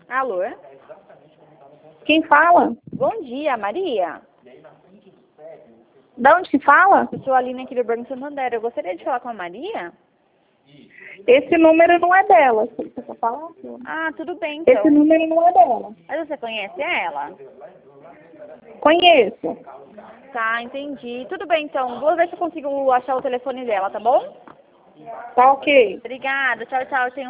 Alô? Quem fala? Bom dia, Maria. Da onde que fala? Eu sou a Aline aqui do Banco Santander. Eu gostaria de falar com a Maria? Esse número não é dela. Você quer falar? Ah, tudo bem, então. Esse número não é dela. Mas você conhece ela? Conheço. Tá, entendi. Tudo bem, então. Vou ver se eu consigo achar o telefone dela, tá bom? Tá ok. Obrigada. Tchau, tchau. Tenha